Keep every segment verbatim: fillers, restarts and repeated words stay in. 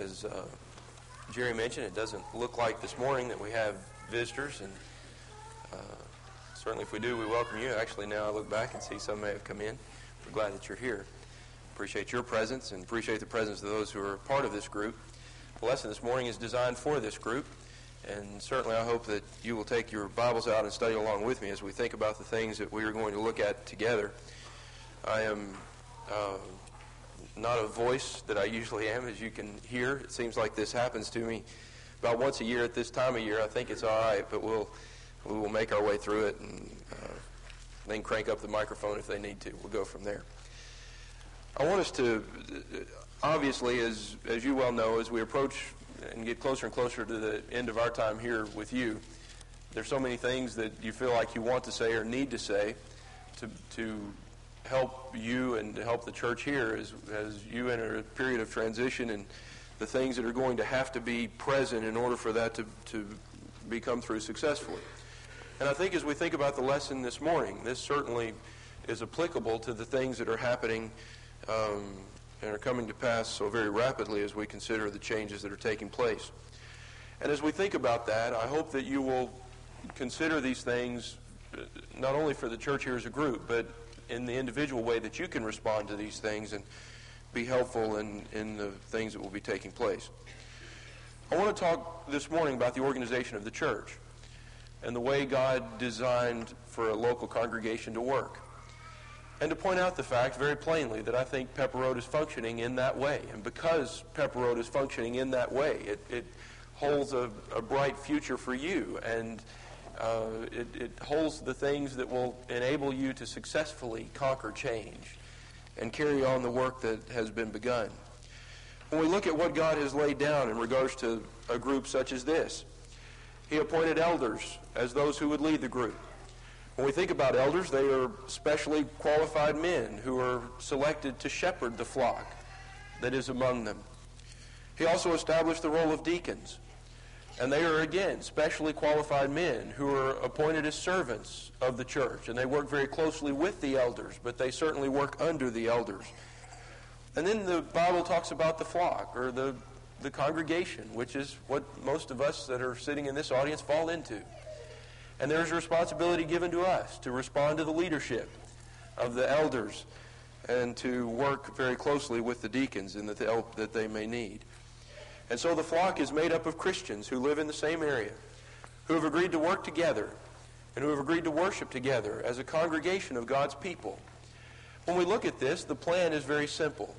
As uh, Jerry mentioned, it doesn't look like this morning that we have visitors, and uh, certainly if we do, we welcome you. Actually, now I look back and see some may have come in. We're glad that you're here. Appreciate your presence and appreciate the presence of those who are part of this group. The lesson this morning is designed for this group, and certainly I hope that you will take your Bibles out and study along with me as we think about the things that we are going to look at together. I am uh, not a voice that I usually am, as you can hear. It seems like this happens to me about once a year at this time of year. I think it's all right, but we'll we will make our way through it, and uh, then crank up the microphone if they need to. We'll go from there. I want us to, obviously, as as you well know, as we approach and get closer and closer to the end of our time here with you, there's so many things that you feel like you want to say or need to say to to help you and to help the church here as as you enter a period of transition, and the things that are going to have to be present in order for that to, to be come through successfully. And I think as we think about the lesson this morning, this certainly is applicable to the things that are happening um, and are coming to pass so very rapidly as we consider the changes that are taking place. And as we think about that, I hope that you will consider these things not only for the church here as a group, but in the individual way that you can respond to these things and be helpful in, in the things that will be taking place. I want to talk this morning about the organization of the church and the way God designed for a local congregation to work. And to point out the fact very plainly that I think Pepper Road is functioning in that way. And because Pepper Road is functioning in that way, it, it holds a, a bright future for you, and Uh, it, it holds the things that will enable you to successfully conquer change and carry on the work that has been begun. When we look at what God has laid down in regards to a group such as this, He appointed elders as those who would lead the group. When we think about elders, they are specially qualified men who are selected to shepherd the flock that is among them. He also established the role of deacons. And they are, again, specially qualified men who are appointed as servants of the church. And they work very closely with the elders, but they certainly work under the elders. And then the Bible talks about the flock, or the, the congregation, which is what most of us that are sitting in this audience fall into. And there's a responsibility given to us to respond to the leadership of the elders and to work very closely with the deacons in the help that they may need. And so the flock is made up of Christians who live in the same area, who have agreed to work together, and who have agreed to worship together as a congregation of God's people. When we look at this, the plan is very simple.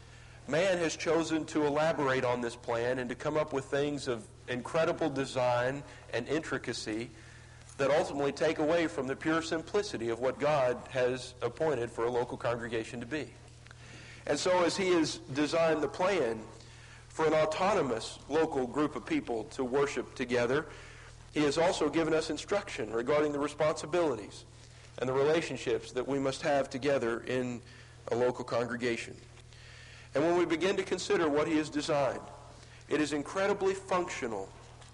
Man has chosen to elaborate on this plan and to come up with things of incredible design and intricacy that ultimately take away from the pure simplicity of what God has appointed for a local congregation to be. And so as He has designed the plan for an autonomous local group of people to worship together, He has also given us instruction regarding the responsibilities and the relationships that we must have together in a local congregation. And when we begin to consider what He has designed, it is incredibly functional.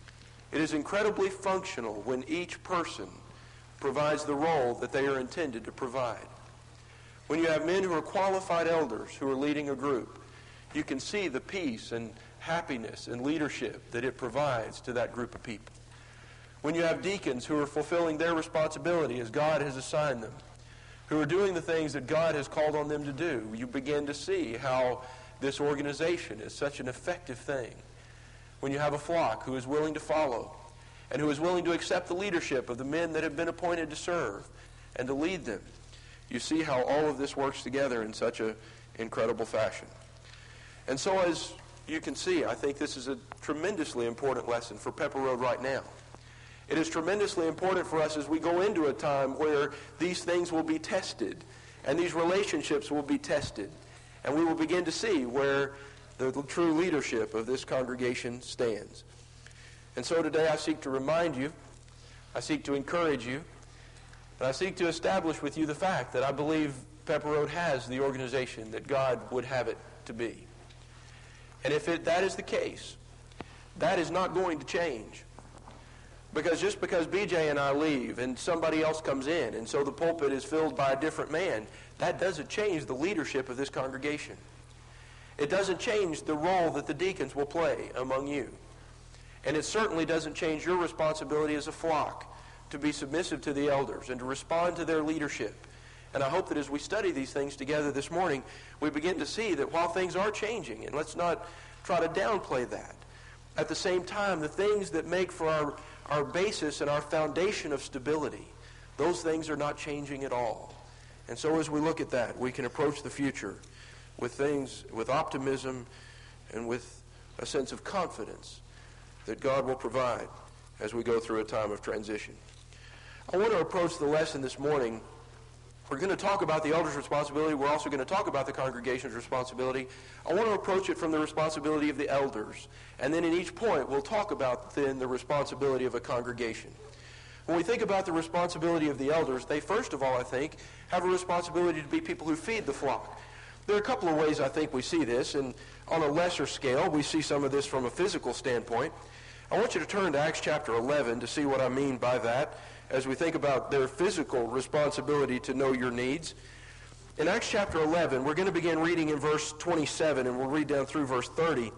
It is incredibly functional when each person provides the role that they are intended to provide. When you have men who are qualified elders who are leading a group, you can see the peace and happiness and leadership that it provides to that group of people. When you have deacons who are fulfilling their responsibility as God has assigned them, who are doing the things that God has called on them to do, you begin to see how this organization is such an effective thing. When you have a flock who is willing to follow and who is willing to accept the leadership of the men that have been appointed to serve and to lead them, you see how all of this works together in such an incredible fashion. And so as you can see, I think this is a tremendously important lesson for Pepper Road right now. It is tremendously important for us as we go into a time where these things will be tested and these relationships will be tested. And we will begin to see where the true leadership of this congregation stands. And so today I seek to remind you, I seek to encourage you, and I seek to establish with you the fact that I believe Pepper Road has the organization that God would have it to be. And if it, that is the case, that is not going to change. Because just because B J and I leave and somebody else comes in and so the pulpit is filled by a different man, that doesn't change the leadership of this congregation. It doesn't change the role that the deacons will play among you. And it certainly doesn't change your responsibility as a flock to be submissive to the elders and to respond to their leadership. And I hope that as we study these things together this morning, we begin to see that while things are changing, and let's not try to downplay that, at the same time, the things that make for our, our basis and our foundation of stability, those things are not changing at all. And so as we look at that, we can approach the future with things, with optimism and with a sense of confidence that God will provide as we go through a time of transition. I want to approach the lesson this morning. We're going to talk about the elder's responsibility. We're also going to talk about the congregation's responsibility. I want to approach it from the responsibility of the elders. And then in each point, we'll talk about then the responsibility of a congregation. When we think about the responsibility of the elders, they first of all, I think, have a responsibility to be people who feed the flock. There are a couple of ways I think we see this, and on a lesser scale, we see some of this from a physical standpoint. I want you to turn to Acts chapter eleven to see what I mean by that as we think about their physical responsibility to know your needs. In Acts chapter eleven, we're going to begin reading in verse twenty-seven, and we'll read down through verse thirty.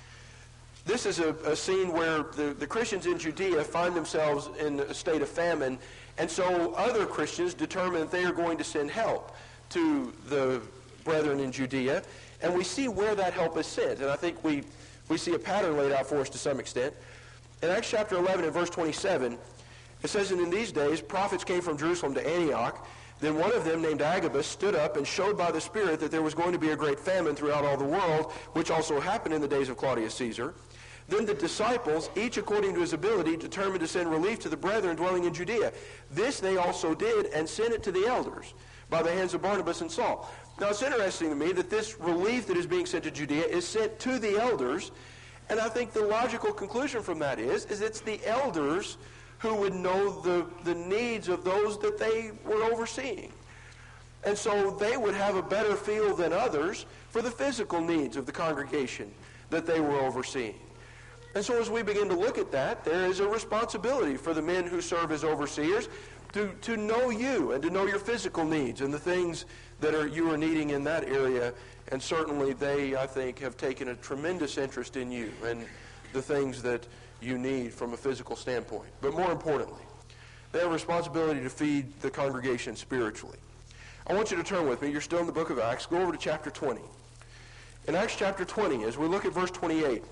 This is a, a scene where the, the Christians in Judea find themselves in a state of famine, and so other Christians determine that they are going to send help to the brethren in Judea, and we see where that help is sent, and I think we, we see a pattern laid out for us to some extent. In Acts chapter eleven and verse twenty-seven, it says, "And in these days prophets came from Jerusalem to Antioch. Then one of them, named Agabus, stood up and showed by the Spirit that there was going to be a great famine throughout all the world, which also happened in the days of Claudius Caesar. Then the disciples, each according to his ability, determined to send relief to the brethren dwelling in Judea. This they also did, and sent it to the elders by the hands of Barnabas and Saul." Now it's interesting to me that this relief that is being sent to Judea is sent to the elders, and I think the logical conclusion from that is, is it's the elders who would know the, the needs of those that they were overseeing. And so they would have a better feel than others for the physical needs of the congregation that they were overseeing. And so as we begin to look at that, there is a responsibility for the men who serve as overseers to, to know you and to know your physical needs and the things that are you are needing in that area. And certainly they, I think, have taken a tremendous interest in you and the things that you need from a physical standpoint. But more importantly, they have a responsibility to feed the congregation spiritually. I want you to turn with me. You're still in the book of Acts. Go over to chapter twenty. In Acts chapter twenty, as we look at verse twenty-eight,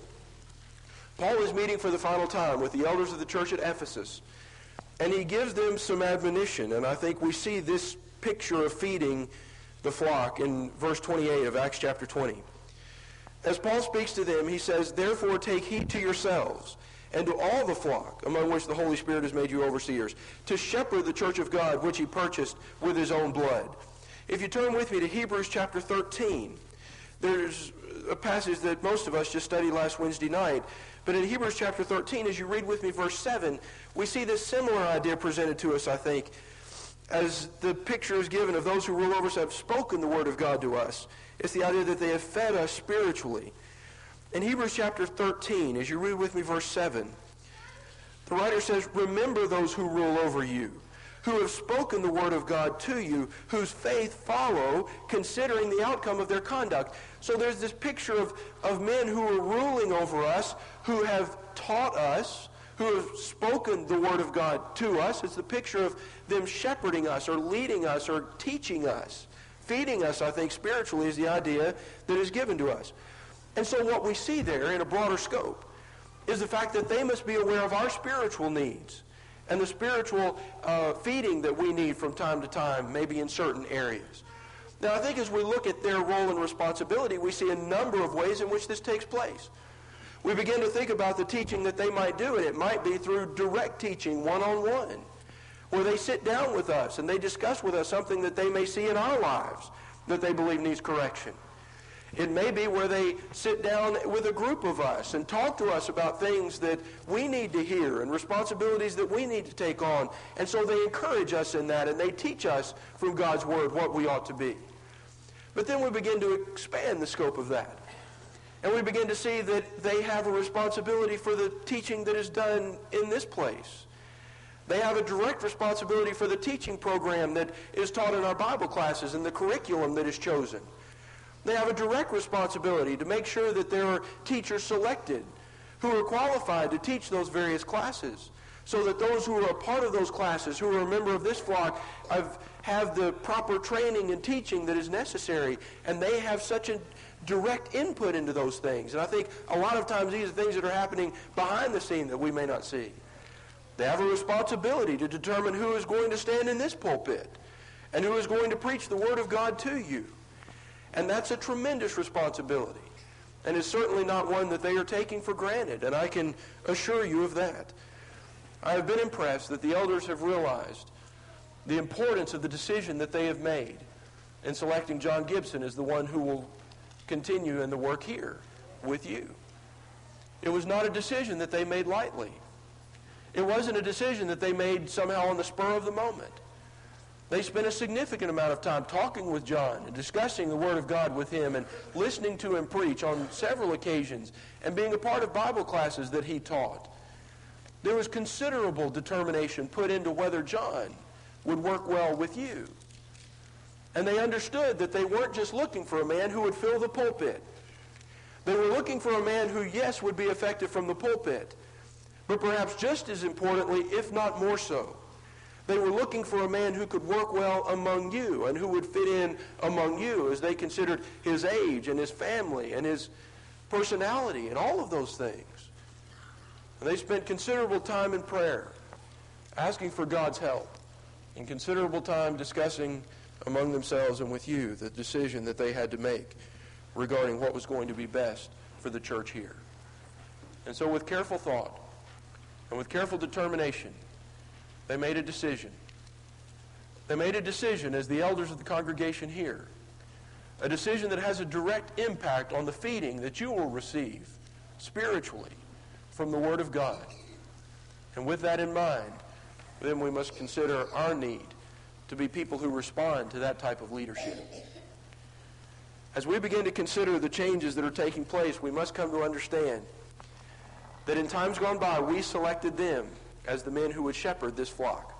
Paul is meeting for the final time with the elders of the church at Ephesus, and he gives them some admonition, and I think we see this picture of feeding the flock in verse twenty-eight of Acts chapter twenty. As Paul speaks to them, he says, "Therefore take heed to yourselves and to all the flock among which the Holy Spirit has made you overseers, to shepherd the church of God which he purchased with his own blood." If you turn with me to Hebrews chapter thirteen, there's a passage that most of us just studied last Wednesday night. But in Hebrews chapter thirteen, as you read with me verse seven, we see this similar idea presented to us, I think, as the picture is given of those who rule over us have spoken the word of God to us. It's the idea that they have fed us spiritually. In Hebrews chapter thirteen, as you read with me verse seven, the writer says, "Remember those who rule over you, who have spoken the word of God to you, whose faith follow, considering the outcome of their conduct." So there's this picture of, of men who are ruling over us, who have taught us, who have spoken the word of God to us. It's the picture of them shepherding us or leading us or teaching us. Feeding us, I think, spiritually is the idea that is given to us. And so what we see there in a broader scope is the fact that they must be aware of our spiritual needs and the spiritual uh, feeding that we need from time to time, maybe in certain areas. Now, I think as we look at their role and responsibility, we see a number of ways in which this takes place. We begin to think about the teaching that they might do, and it might be through direct teaching, one-on-one, where they sit down with us and they discuss with us something that they may see in our lives that they believe needs correction. It may be where they sit down with a group of us and talk to us about things that we need to hear and responsibilities that we need to take on. And so they encourage us in that, and they teach us from God's Word what we ought to be. But then we begin to expand the scope of that. And we begin to see that they have a responsibility for the teaching that is done in this place. They have a direct responsibility for the teaching program that is taught in our Bible classes and the curriculum that is chosen. They have a direct responsibility to make sure that there are teachers selected who are qualified to teach those various classes, so that those who are a part of those classes, who are a member of this flock, have, have the proper training and teaching that is necessary, and they have such a direct input into those things. And I think a lot of times these are things that are happening behind the scene that we may not see. They have a responsibility to determine who is going to stand in this pulpit and who is going to preach the Word of God to you. And that's a tremendous responsibility, and it's certainly not one that they are taking for granted, and I can assure you of that. I have been impressed that the elders have realized the importance of the decision that they have made in selecting John Gibson as the one who will continue in the work here with you. It was not a decision that they made lightly. It wasn't a decision that they made somehow on the spur of the moment. They spent a significant amount of time talking with John and discussing the Word of God with him and listening to him preach on several occasions and being a part of Bible classes that he taught. There was considerable determination put into whether John would work well with you. And they understood that they weren't just looking for a man who would fill the pulpit. They were looking for a man who, yes, would be effective from the pulpit, but perhaps just as importantly, if not more so, they were looking for a man who could work well among you and who would fit in among you, as they considered his age and his family and his personality and all of those things. And they spent considerable time in prayer, asking for God's help, and considerable time discussing among themselves and with you the decision that they had to make regarding what was going to be best for the church here. And so with careful thought and with careful determination, they made a decision. They made a decision as the elders of the congregation here, a decision that has a direct impact on the feeding that you will receive spiritually from the Word of God. And with that in mind, then we must consider our need to be people who respond to that type of leadership. As we begin to consider the changes that are taking place, we must come to understand that in times gone by, we selected them as the men who would shepherd this flock.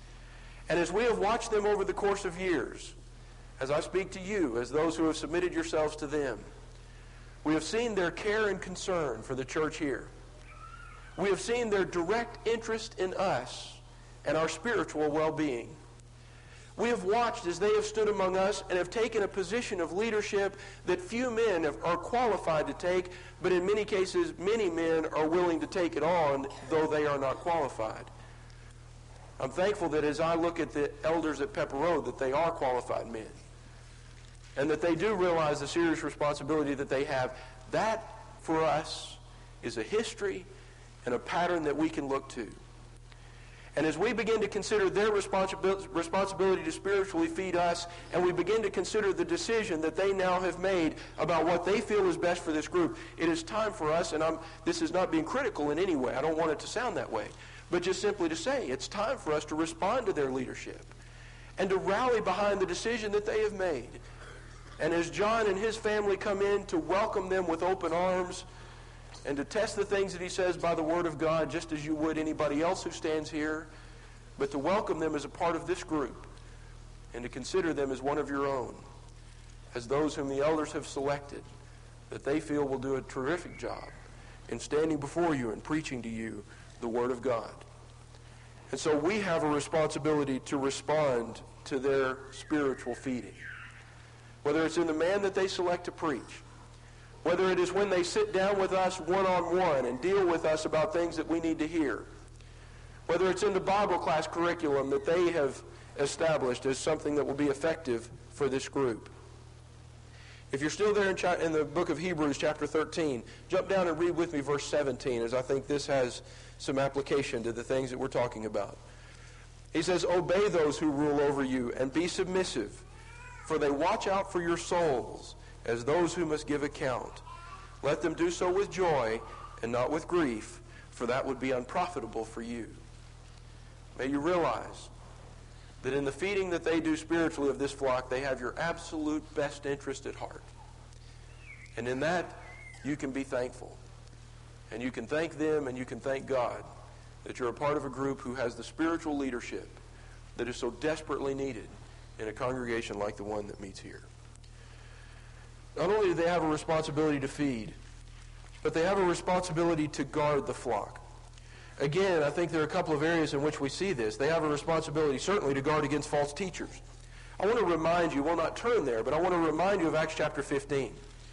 And as we have watched them over the course of years, as I speak to you, as those who have submitted yourselves to them, we have seen their care and concern for the church here. We have seen their direct interest in us and our spiritual well-being. We have watched as they have stood among us and have taken a position of leadership that few men have, are qualified to take, but in many cases, many men are willing to take it on, though they are not qualified. I'm thankful that as I look at the elders at Pepper Road, that they are qualified men, and that they do realize the serious responsibility that they have. That, for us, is a history and a pattern that we can look to. And as we begin to consider their responsibility, responsibility to spiritually feed us, and we begin to consider the decision that they now have made about what they feel is best for this group, it is time for us, and I'm, this is not being critical in any way. I don't want it to sound that way. But just simply to say, it's time for us to respond to their leadership and to rally behind the decision that they have made. And as John and his family come in, to welcome them with open arms and to test the things that he says by the Word of God, just as you would anybody else who stands here, but to welcome them as a part of this group and to consider them as one of your own, as those whom the elders have selected, that they feel will do a terrific job in standing before you and preaching to you the Word of God. And so we have a responsibility to respond to their spiritual feeding. Whether it's in the man that they select to preach, whether it is when they sit down with us one-on-one and deal with us about things that we need to hear, whether it's in the Bible class curriculum that they have established as something that will be effective for this group. If you're still there in, cha- in the book of Hebrews, chapter thirteen, jump down and read with me verse seventeen, as I think this has some application to the things that we're talking about. He says, "Obey those who rule over you and be submissive, for they watch out for your souls as those who must give account. Let them do so with joy and not with grief, for that would be unprofitable for you." May you realize that in the feeding that they do spiritually of this flock, they have your absolute best interest at heart. And in that, you can be thankful. And you can thank them and you can thank God that you're a part of a group who has the spiritual leadership that is so desperately needed in a congregation like the one that meets here. not only do they have a responsibility to feed, but they have a responsibility to guard the flock. Again, I think there are a couple of areas in which we see this. They have a responsibility, certainly, to guard against false teachers. I want to remind you, we'll not turn there, but I want to remind you of Acts chapter fifteen.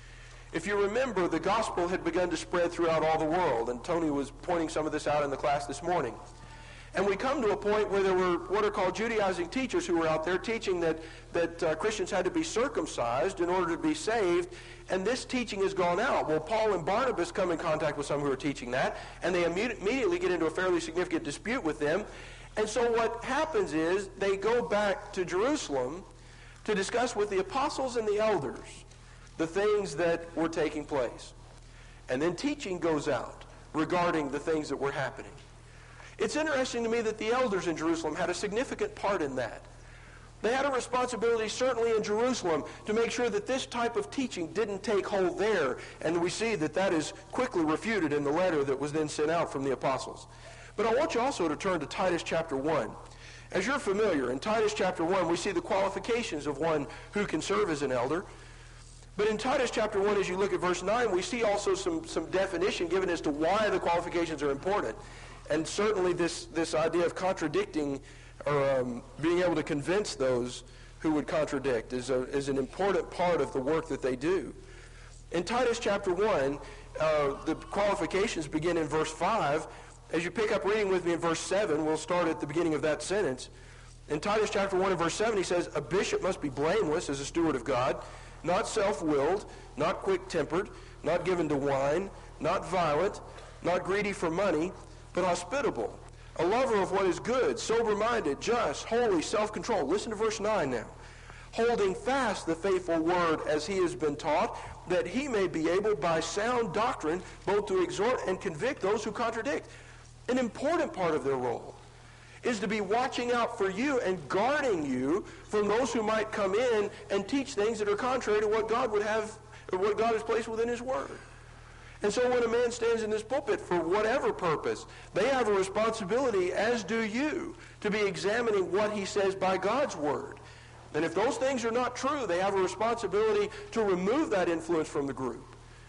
If you remember, the gospel had begun to spread throughout all the world, and Tony was pointing some of this out in the class this morning. And we come to a point where there were what are called Judaizing teachers who were out there teaching that, that uh, Christians had to be circumcised in order to be saved, and this teaching has gone out. Well, Paul and Barnabas come in contact with some who are teaching that, and they imme- immediately get into a fairly significant dispute with them. And so what happens is they go back to Jerusalem to discuss with the apostles and the elders the things that were taking place. And then teaching goes out regarding the things that were happening. It's interesting to me that the elders in Jerusalem had a significant part in that. They had a responsibility, certainly in Jerusalem, to make sure that this type of teaching didn't take hold there. And we see that that is quickly refuted in the letter that was then sent out from the apostles. But I want you also to turn to Titus chapter one. As you're familiar, in Titus chapter one, we see the qualifications of one who can serve as an elder. But in Titus chapter one, as you look at verse nine, we see also some, some definition given as to why the qualifications are important. And certainly this, this idea of contradicting or um, being able to convince those who would contradict is, a, is an important part of the work that they do. In Titus chapter one, uh, the qualifications begin in verse five. As you pick up reading with me in verse seven, we'll start at the beginning of that sentence. In Titus chapter one and verse seven, he says, "A bishop must be blameless as a steward of God, not self-willed, not quick-tempered, not given to wine, not violent, not greedy for money, but hospitable, a lover of what is good, sober-minded, just, holy, self-controlled." Listen to verse nine now. "Holding fast the faithful word as he has been taught, that he may be able by sound doctrine both to exhort and convict those who contradict." An important part of their role is to be watching out for you and guarding you from those who might come in and teach things that are contrary to what God would have, or what God has placed within his word. And so when a man stands in this pulpit for whatever purpose, they have a responsibility, as do you, to be examining what he says by God's word. And if those things are not true, they have a responsibility to remove that influence from the group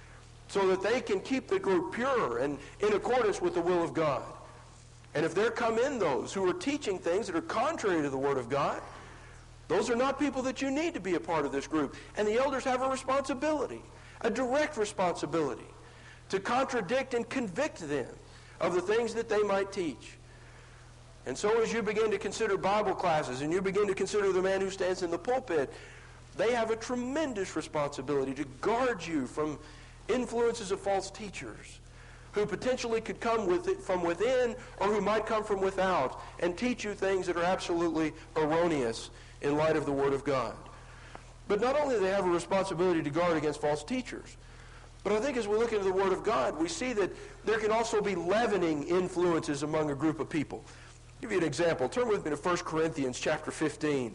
so that they can keep the group pure and in accordance with the will of God. And if there come in those who are teaching things that are contrary to the word of God, those are not people that you need to be a part of this group. And the elders have a responsibility, a direct responsibility, to contradict and convict them of the things that they might teach. And so as you begin to consider Bible classes and you begin to consider the man who stands in the pulpit, they have a tremendous responsibility to guard you from influences of false teachers who potentially could come with it from within or who might come from without and teach you things that are absolutely erroneous in light of the Word of God. But not only do they have a responsibility to guard against false teachers, but I think as we look into the Word of God, we see that there can also be leavening influences among a group of people. I'll give you an example. Turn with me to First Corinthians chapter fifteen.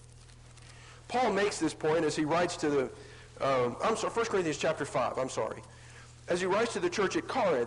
Paul makes this point as he writes to the, um, I'm sorry, First Corinthians chapter five, I'm sorry. As he writes to the church at Corinth,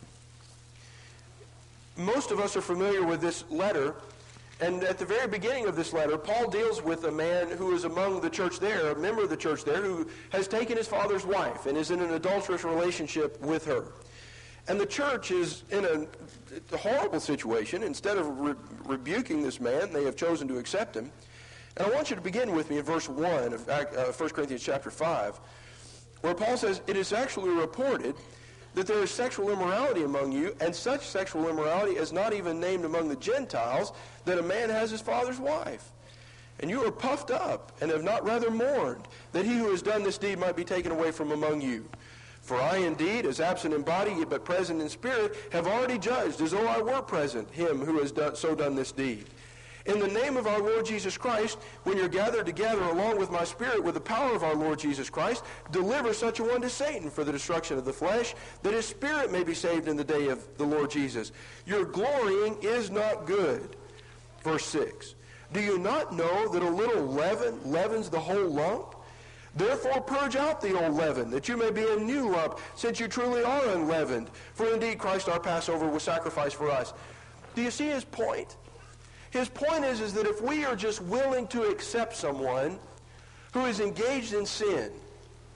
most of us are familiar with this letter, and at the very beginning of this letter, Paul deals with a man who is among the church there, a member of the church there, who has taken his father's wife and is in an adulterous relationship with her. And the church is in a, a horrible situation. Instead of re- rebuking this man, they have chosen to accept him. And I want you to begin with me in verse one of uh, First Corinthians chapter five, where Paul says, "It is actually reported that there is sexual immorality among you, and such sexual immorality is not even named among the Gentiles, that a man has his father's wife. And you are puffed up, and have not rather mourned, that he who has done this deed might be taken away from among you. For I indeed, as absent in body, but present in spirit, have already judged, as though I were present, him who has done, so done this deed. In the name of our Lord Jesus Christ, when you're gathered together along with my spirit with the power of our Lord Jesus Christ, deliver such a one to Satan for the destruction of the flesh, that his spirit may be saved in the day of the Lord Jesus. Your glorying is not good." Verse six. "Do you not know that a little leaven leavens the whole lump? Therefore purge out the old leaven, that you may be a new lump, since you truly are unleavened. For indeed Christ our Passover was sacrificed for us." Do you see his point? His point is, is that if we are just willing to accept someone who is engaged in sin,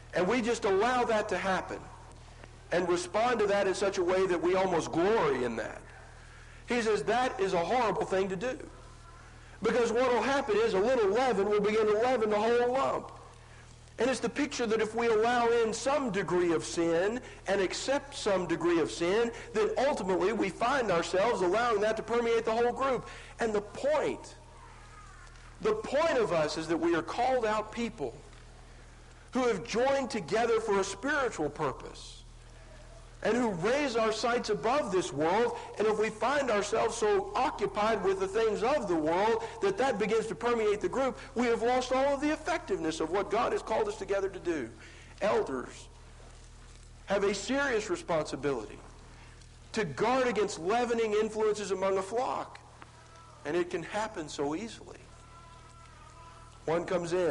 And we just allow that to happen and respond to that in such a way that we almost glory in that. He says that is a horrible thing to do. Because what will happen is a little leaven will begin to leaven the whole lump. And it's the picture that if we allow in some degree of sin and accept some degree of sin, then ultimately we find ourselves allowing that to permeate the whole group. And the point, the point of us is that we are called out people who have joined together for a spiritual purpose and who raise our sights above this world. And if we find ourselves so occupied with the things of the world that that begins to permeate the group, we have lost all of the effectiveness of what God has called us together to do. Elders have a serious responsibility to guard against leavening influences among a flock. And it can happen so easily. One comes in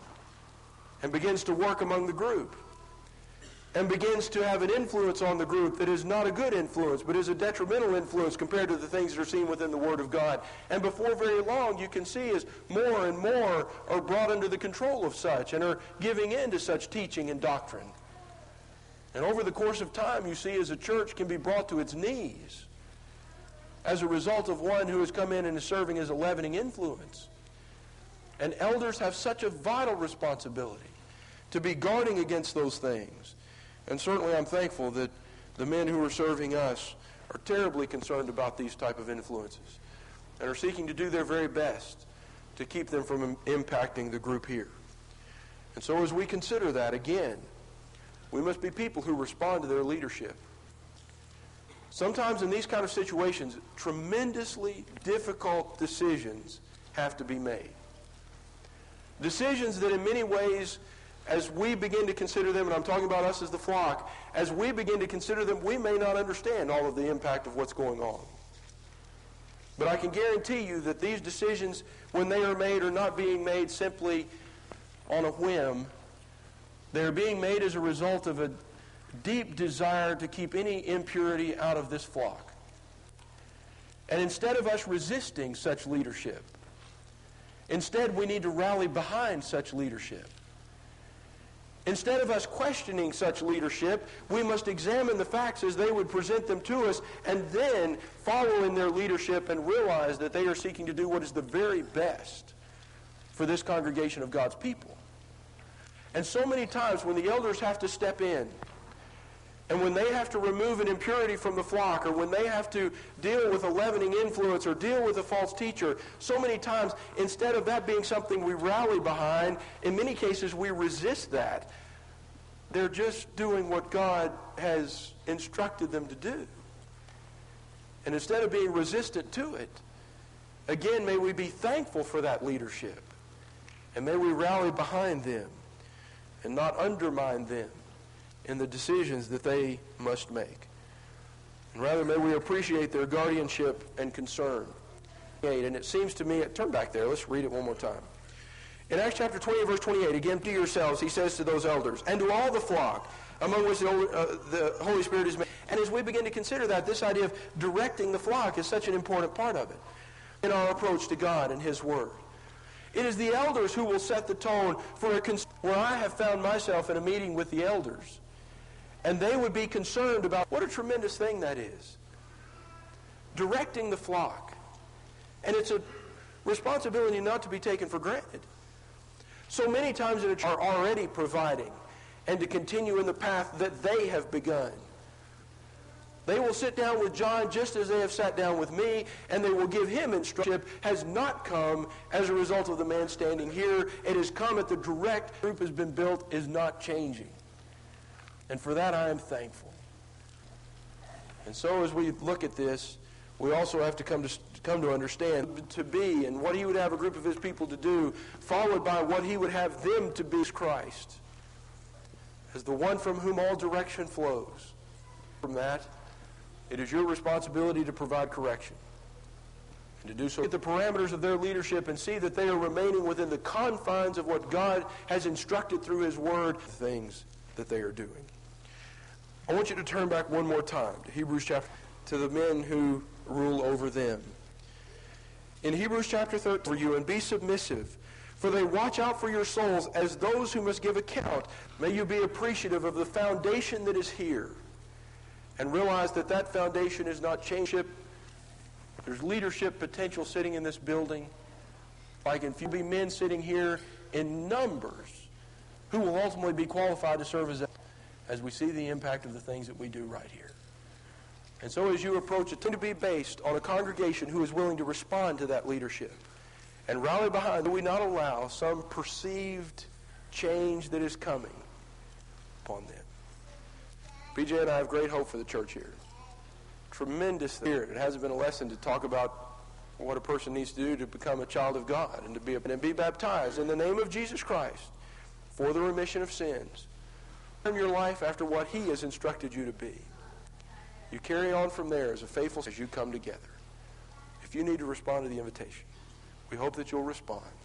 and begins to work among the group and begins to have an influence on the group that is not a good influence, but is a detrimental influence compared to the things that are seen within the Word of God. And before very long, you can see as more and more are brought under the control of such and are giving in to such teaching and doctrine. And over the course of time, you see as a church can be brought to its knees as a result of one who has come in and is serving as a leavening influence. And elders have such a vital responsibility to be guarding against those things. And certainly I'm thankful that the men who are serving us are terribly concerned about these type of influences and are seeking to do their very best to keep them from im- impacting the group here. And so as we consider that, again, we must be people who respond to their leadership. Sometimes in these kind of situations, tremendously difficult decisions have to be made. Decisions that in many ways, as we begin to consider them, and I'm talking about us as the flock, as we begin to consider them, we may not understand all of the impact of what's going on. But I can guarantee you that these decisions, when they are made, are not being made simply on a whim. They're being made as a result of a deep desire to keep any impurity out of this flock. And instead of us resisting such leadership, instead we need to rally behind such leadership. Instead of us questioning such leadership, we must examine the facts as they would present them to us and then follow in their leadership and realize that they are seeking to do what is the very best for this congregation of God's people. And so many times when the elders have to step in and when they have to remove an impurity from the flock, or when they have to deal with a leavening influence or deal with a false teacher, so many times, instead of that being something we rally behind, in many cases we resist that. They're just doing what God has instructed them to do. And instead of being resistant to it, again, may we be thankful for that leadership. And may we rally behind them and not undermine them in the decisions that they must make. And rather, may we appreciate their guardianship and concern. And it seems to me, turn back there, let's read it one more time. In Acts chapter twenty, verse twenty-eight, again, to yourselves, he says to those elders, and to all the flock, among which the, uh, the Holy Spirit is made. And as we begin to consider that, this idea of directing the flock is such an important part of it in our approach to God and His Word. It is the elders who will set the tone for a cons- where I have found myself in a meeting with the elders, and they would be concerned about what a tremendous thing that is. Directing the flock. And it's a responsibility not to be taken for granted. So many times in a church are already providing and to continue in the path that they have begun. They will sit down with John just as they have sat down with me, and they will give him instruction. Has not come as a result of the man standing here. It has come at the direct group has been built, is not changing. And for that I am thankful. And so as we look at this, we also have to come to come to understand to be and what he would have a group of his people to do, followed by what he would have them to be as Christ, as the one from whom all direction flows. From that, it is your responsibility to provide correction. And to do so, get the parameters of their leadership and see that they are remaining within the confines of what God has instructed through his word, the things that they are doing. I want you to turn back one more time to Hebrews chapter, to the men who rule over them. In Hebrews chapter thirteen, for you, and be submissive, For they watch out for your souls as those who must give account. May you be appreciative of the foundation that is here and realize that that foundation is not changed. There's leadership potential sitting in this building. Like if you be men sitting here in numbers who will ultimately be qualified to serve as as we see the impact of the things that we do right here. And so as you approach it, tend to be based on a congregation who is willing to respond to that leadership and rally behind. Do we not allow some perceived change that is coming upon them? B J and I have great hope for the church here. Tremendous spirit. It hasn't been a lesson to talk about what a person needs to do to become a child of God and to be and be baptized in the name of Jesus Christ for the remission of sins. Turn your life after what he has instructed you to be. You carry on from there as a faithful as you come together. If you need to respond to the invitation, we hope that you'll respond.